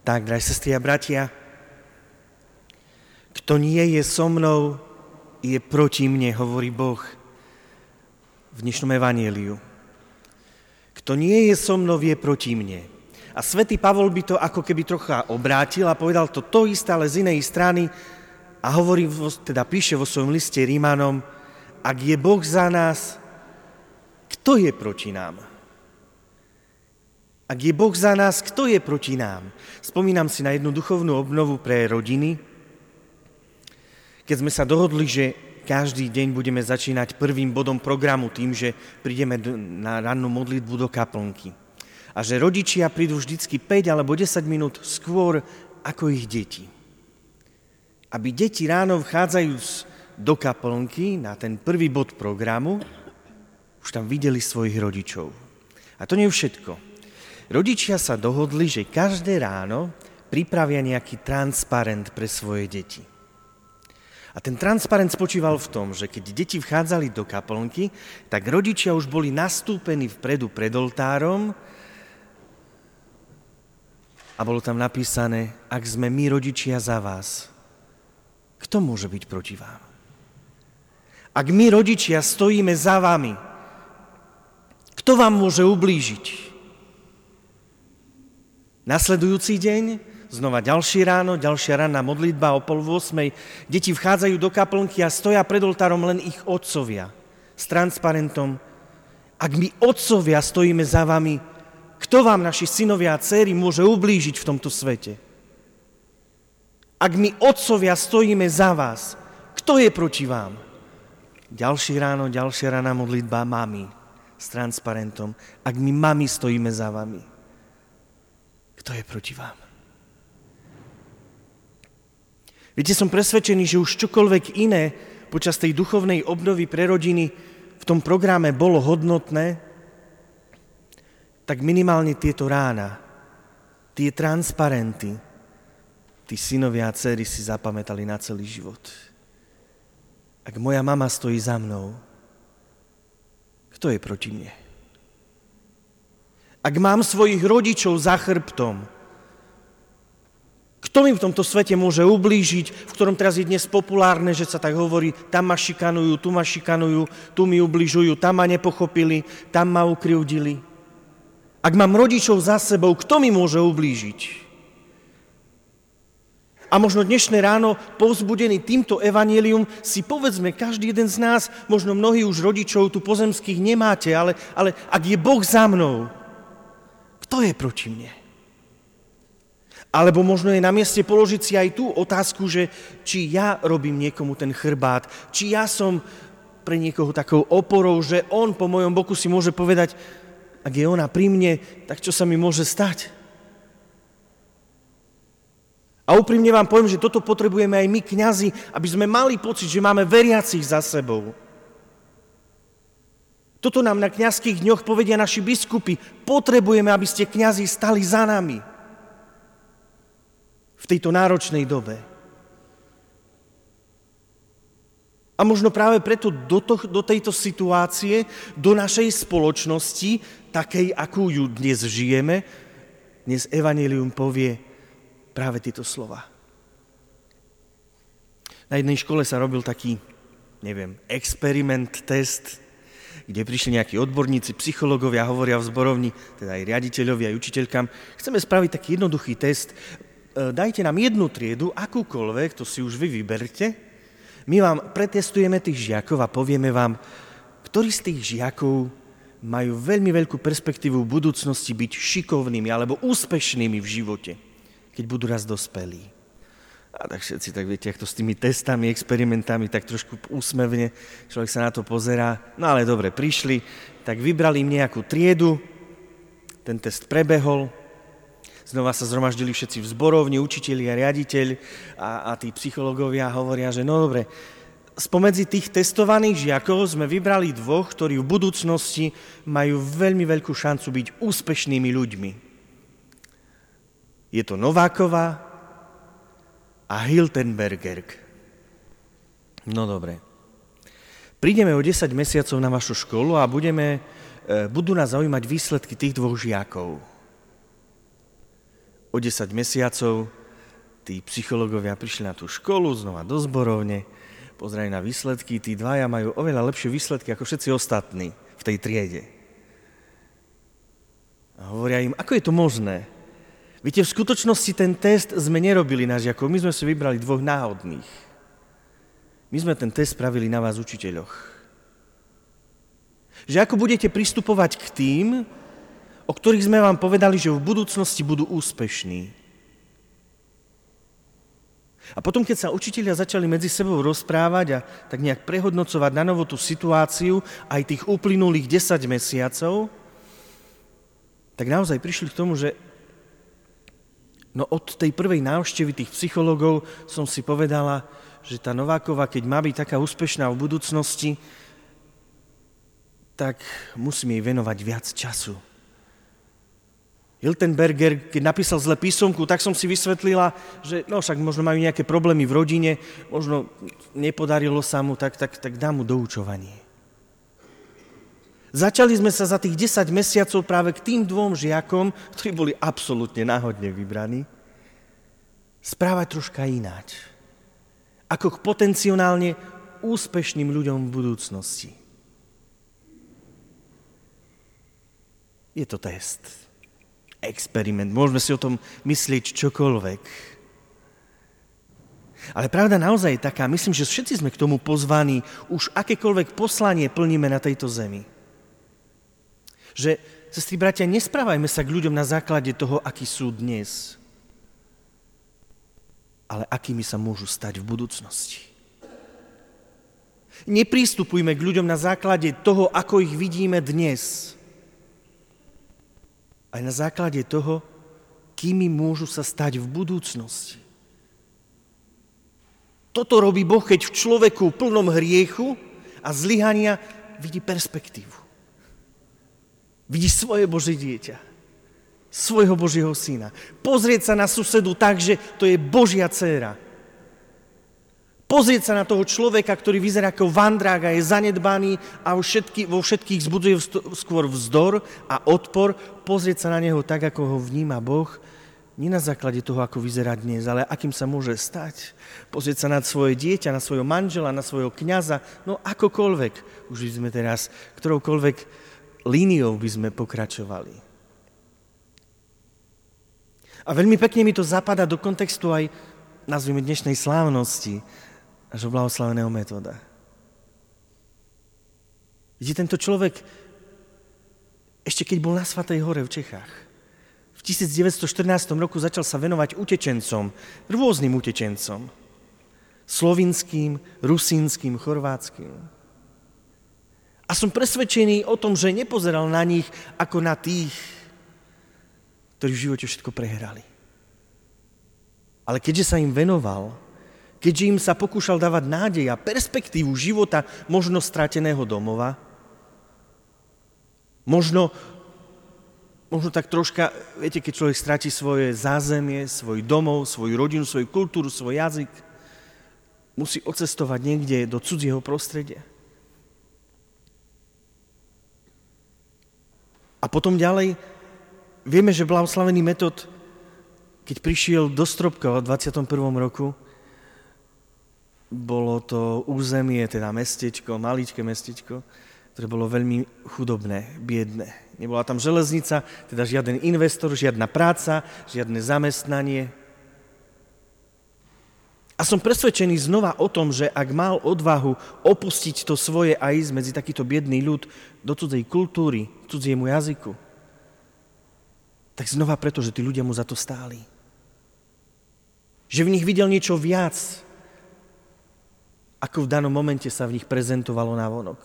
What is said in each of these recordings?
Tak, drahé sestry a bratia, kto nie je so mnou, je proti mne, hovorí Boh v dnešnom evanjeliu. Kto nie je so mnou, je proti mne. A svätý Pavol by to ako keby trocha obrátil a povedal to isté, ale z inej strany a hovorí, teda píše vo svojom liste Rímanom, ak je Boh za nás, kto je proti nám? Ak je Boh za nás, kto je proti nám? Spomínam si na jednu duchovnú obnovu pre rodiny, keď sme sa dohodli, že každý deň budeme začínať prvým bodom programu tým, že prídeme na rannú modlitbu do kaplnky. A že rodičia prídu vždycky 5 alebo 10 minút skôr ako ich deti. Aby deti ráno vchádzajúc do kaplnky na ten prvý bod programu, už tam videli svojich rodičov. A to nie je všetko. Rodičia sa dohodli, že každé ráno pripravia nejaký transparent pre svoje deti. A ten transparent spočíval v tom, že keď deti vchádzali do kaplnky, tak rodičia už boli nastúpení vpredu pred oltárom a bolo tam napísané, ak sme my rodičia za vás, kto môže byť proti vám? Ak my rodičia stojíme za vami, kto vám môže ublížiť? Nasledujúci deň, znova ďalšie ráno, ďalšia ranná modlitba o 7:30. Deti vchádzajú do kaplnky a stoja pred oltárom len ich otcovia s transparentom. Ak my otcovia stojíme za vami, kto vám, naši synovia a dcéry, môže ublížiť v tomto svete? Ak my otcovia stojíme za vás, kto je proti vám? Ďalšie ráno, ďalšia ranná modlitba mami s transparentom. Ak my mami stojíme za vami, kto je proti vám? Viete, som presvedčený, že už čokoľvek iné počas tej duchovnej obnovy pre rodiny v tom programe bolo hodnotné, tak minimálne tieto rána, tie transparenty, tí synovia a dcery si zapamätali na celý život. Ak moja mama stojí za mnou, kto je proti mne? Ak mám svojich rodičov za chrbtom, kto mi v tomto svete môže ublížiť, v ktorom teraz je dnes populárne, že sa tak hovorí, tam ma šikanujú, tu mi ubližujú, tam ma nepochopili, tam ma ukrivdili. Ak mám rodičov za sebou, kto mi môže ublížiť? A možno dnešné ráno, povzbudený týmto evanjelium, si povedzme, každý jeden z nás, možno mnohí už rodičov tu pozemských nemáte, ale ak je Boh za mnou, kto je proti mne? Alebo možno je na mieste položiť si aj tú otázku, že či ja robím niekomu ten chrbát, či ja som pre niekoho takou oporou, že on po mojom boku si môže povedať, ak je ona pri mne, tak čo sa mi môže stať? A úprimne vám poviem, že toto potrebujeme aj my, kňazi, aby sme mali pocit, že máme veriacich za sebou. Toto nám na kňazských dňoch povedia naši biskupy. Potrebujeme, aby ste, kňazi, stali za nami v tejto náročnej dobe. A možno práve preto do tejto situácie, do našej spoločnosti, takej, akú ju dnes žijeme, dnes evanjelium povie práve tieto slova. Na jednej škole sa robil taký, experiment, test, kde prišli nejakí odborníci, psychológovia, hovoria v zborovni, teda aj riaditeľovi, aj učiteľkám. Chceme spraviť taký jednoduchý test. Dajte nám jednu triedu, akúkoľvek, to si už vy vyberte. My vám pretestujeme tých žiakov a povieme vám, ktorí z tých žiakov majú veľmi veľkú perspektívu v budúcnosti byť šikovnými alebo úspešnými v živote, keď budú raz dospelí. A tak všetci, tak viete, ako to s tými testami, experimentami, tak trošku úsmevne, človek sa na to pozerá. No ale dobre, prišli, tak vybrali im nejakú triedu, ten test prebehol, znova sa zhromaždili všetci v zborovni, učitelia, riaditeľ a tí psychológovia hovoria, že no dobre, spomedzi tých testovaných žiakov sme vybrali 2, ktorí v budúcnosti majú veľmi veľkú šancu byť úspešnými ľuďmi. Je to Nováková a Hiltenberger. No dobre. Prídeme o 10 mesiacov na vašu školu a budú nás zaujímať výsledky tých 2 žiakov. O 10 mesiacov tí psychológovia prišli na tú školu, znova do zborovne, pozerali na výsledky, tí dvaja majú oveľa lepšie výsledky ako všetci ostatní v tej triede. A hovoria im, ako je to možné? Viete, v skutočnosti ten test sme nerobili na žiakov, my sme si vybrali 2 náhodných. My sme ten test spravili na vás, učiteľoch. Že ako budete pristupovať k tým, o ktorých sme vám povedali, že v budúcnosti budú úspešní. A potom, keď sa učitelia začali medzi sebou rozprávať a tak nejak prehodnocovať na novo tú situáciu aj tých uplynulých 10 mesiacov, tak naozaj prišli k tomu, že od tej prvej návštevy tých psychológov som si povedala, že tá Nováková, keď má byť taká úspešná v budúcnosti, tak musím jej venovať viac času. Hiltenberger, keď napísal zle písomku, tak som si vysvetlila, že však možno majú nejaké problémy v rodine, možno nepodarilo sa mu, tak dám mu doučovanie. Začali sme sa za tých 10 mesiacov práve k tým 2 žiakom, ktorí boli absolútne náhodne vybraní, správať troška ináč. Ako k potenciálne úspešným ľuďom v budúcnosti. Je to test. Experiment. Môžeme si o tom myslieť čokoľvek. Ale pravda naozaj je taká, myslím, že všetci sme k tomu pozvaní, už akékoľvek poslanie plníme na tejto zemi. Že, sestri, bratia, nesprávajme sa k ľuďom na základe toho, akí sú dnes, ale akými sa môžu stať v budúcnosti. Neprístupujme k ľuďom na základe toho, ako ich vidíme dnes, aj na základe toho, kými môžu sa stať v budúcnosti. Toto robí Boh, keď v človeku plnom hriechu a zlyhania vidí perspektívu. Vidí svoje Božie dieťa, svojho Božieho syna. Pozrieť sa na susedu tak, že to je Božia dcéra. Pozrieť sa na toho človeka, ktorý vyzerá ako vandrák a je zanedbaný a vo všetkých vzbudzuje skôr vzdor a odpor. Pozrieť sa na neho tak, ako ho vníma Boh, nie na základe toho, ako vyzerá dnes, ale akým sa môže stať. Pozrieť sa na svoje dieťa, na svojho manžela, na svojho kňaza, akokoľvek. Už by sme teraz, ktoroukoľvek líniou by sme pokračovali. A veľmi pekne mi to zapadá do kontextu aj, nazvime, dnešnej slávnosti, až blahoslaveného Metoda. Vidíte, tento človek, ešte keď bol na Svatej hore v Čechách, v 1914 roku začal sa venovať utečencom, rôznym utečencom, slovinským, rusínskym, chorvátskym. A som presvedčený o tom, že nepozeral na nich ako na tých, ktorí v živote všetko prehrali. Ale keďže sa im venoval, keďže im sa pokúšal dávať nádej a perspektívu života možno strateného domova, možno tak troška, viete, keď človek stratí svoje zázemie, svoj domov, svoju rodinu, svoju kultúru, svoj jazyk, musí odcestovať niekde do cudzieho prostredia. A potom ďalej, vieme, že blahoslavený Metod, keď prišiel do Stropkova v 21. roku, bolo to územie, teda mestečko, maličké mestečko, ktoré bolo veľmi chudobné, biedné. Nebola tam železnica, teda žiaden investor, žiadna práca, žiadne zamestnanie. A som presvedčený znova o tom, že ak mal odvahu opustiť to svoje a ísť medzi takýto biedný ľud do cudzej kultúry, cudziemu jazyku, tak znova preto, že tí ľudia mu za to stáli. Že v nich videl niečo viac, ako v danom momente sa v nich prezentovalo navonok.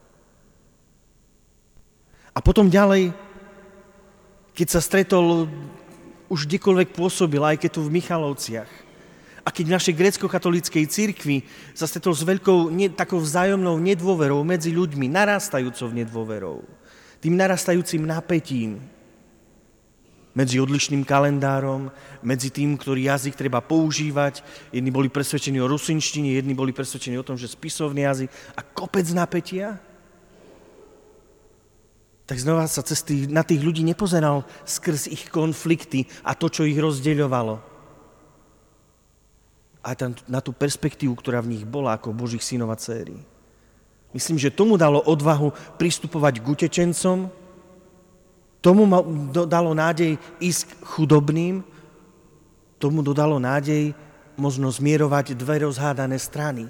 A potom ďalej, keď sa stretol, už kdekoľvek pôsobil, aj keď tu v Michalovciach, a keď v našej grécko-katolíckej cirkvi sa stretol s veľkou takou vzájomnou nedôverou medzi ľuďmi, narastajúcou nedôverou, tým narastajúcim napätím, medzi odlišným kalendárom, medzi tým, ktorý jazyk treba používať. Jedni boli presvedčení o rusinštine, jedni boli presvedčení o tom, že spisovný jazyk a kopec napätia. tak znova sa na tých ľudí nepozeral skrz ich konflikty a to, čo ich rozdeľovalo. A na tú perspektívu, ktorá v nich bola ako Božích synov a dcéry. Myslím, že tomu dalo odvahu pristupovať k utečencom, tomu dalo nádej ísť k chudobným, tomu dodalo nádej možno zmierovať dve rozhádané strany.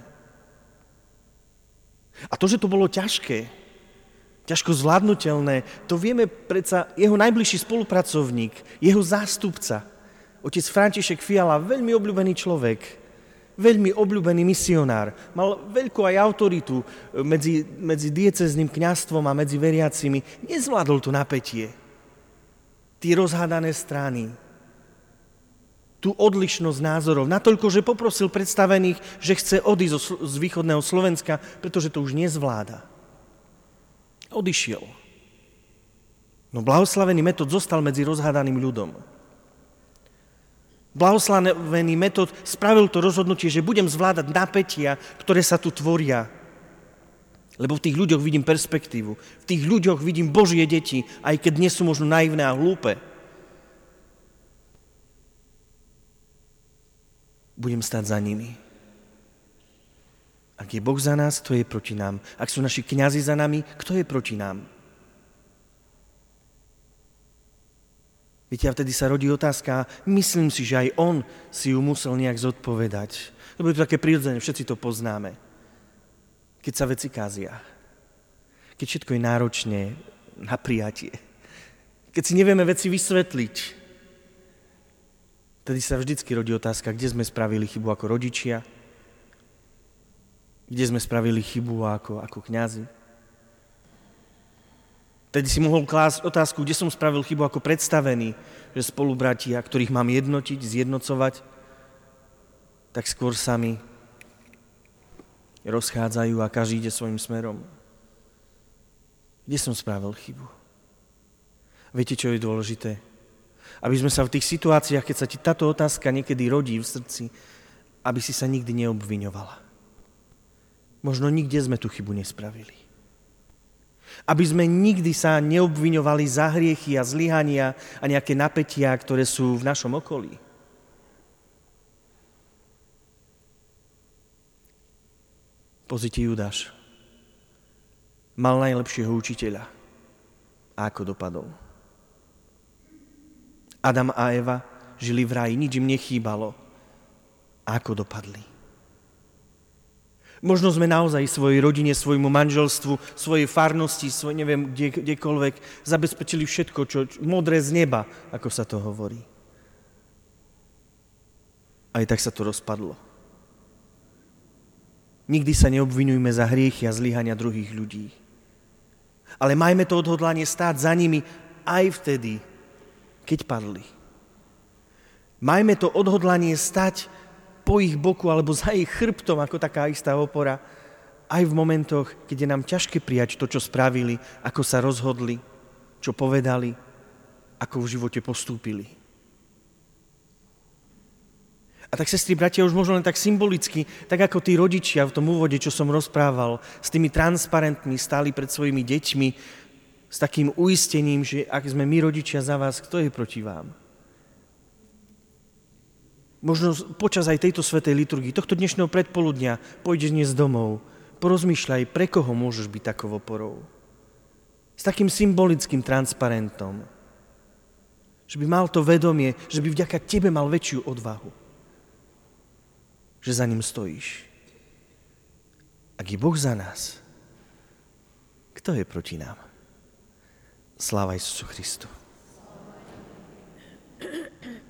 A to, že to bolo ťažké, ťažko zvládnutelné, to vieme predsa jeho najbližší spolupracovník, jeho zástupca, otec František Fiala, veľmi obľúbený človek, veľmi obľúbený misionár, mal veľkú aj autoritu medzi diecézným kňazstvom a medzi veriacimi, nezvládol to napätie, tie rozhádané strany, tú odlišnosť názorov, natoľko, že poprosil predstavených, že chce odísť z východného Slovenska, pretože to už nezvláda. Odišiel. No blahoslavený Metod zostal medzi rozhádaným ľudom. Blahoslavený Metod spravil to rozhodnutie, že budem zvládať napätia, ktoré sa tu tvoria. Lebo v tých ľuďoch vidím perspektívu. V tých ľuďoch vidím Božie deti, aj keď nie sú možno naivné a hlúpe. Budem stáť za nimi. Ak je Boh za nás, kto je proti nám? Ak sú naši kňazi za nami, kto je proti nám? Viete, a vtedy sa rodí otázka, myslím si, že aj on si ju musel nejak zodpovedať. Lebo je to také prirodzené, všetci to poznáme. Keď sa veci kázia. Keď všetko je náročné na prijatie. Keď si nevieme veci vysvetliť. Tedy sa vždycky rodí otázka, kde sme spravili chybu ako rodičia, kde sme spravili chybu ako kňazi. Tedy si mohol klásť otázku, kde som spravil chybu ako predstavený, že spolubratia, ktorých mám jednotiť, zjednocovať, tak skôr sami rozchádzajú a každý ide svojim smerom. Kde som spravil chybu? Viete, čo je dôležité? Aby sme sa v tých situáciách, keď sa ti táto otázka niekedy rodí v srdci, aby si sa nikdy neobviňovala. Možno nikde sme tú chybu nespravili. Aby sme nikdy sa neobviňovali za hriechy a zlyhania a nejaké napätia, ktoré sú v našom okolí. Pozrite, Judáš mal najlepšieho učiteľa. A ako dopadol? Adam a Eva žili v ráji, nič im nechýbalo. A ako dopadli? Možno sme naozaj svojej rodine, svojmu manželstvu, svojej farnosti, neviem, kdekoľvek, zabezpečili všetko, čo modré z neba, ako sa to hovorí. Aj tak sa to rozpadlo. Nikdy sa neobvinujme za hriechy a zlyhania druhých ľudí. Ale majme to odhodlanie stáť za nimi aj vtedy, keď padli. Majme to odhodlanie stať po ich boku alebo za ich chrbtom ako taká istá opora aj v momentoch, keď je nám ťažké prijať to, čo spravili, ako sa rozhodli, čo povedali, ako v živote postúpili. A tak, sestry, bratia, už možno len tak symbolicky, tak ako tí rodičia v tom úvode, čo som rozprával, s tými transparentmi stáli pred svojimi deťmi, s takým uistením, že ak sme my rodičia za vás, kto je proti vám? Možno počas aj tejto svätej liturgii, tohto dnešného predpoludnia, pôjdeš dnes domov, porozmýšľaj, pre koho môžeš byť takou oporou. S takým symbolickým transparentom. Že by mal to vedomie, že by vďaka tebe mal väčšiu odvahu. Že za ním stojíš. Ak je Boh za nás, kto je proti nám? Sláva Isusu Christu.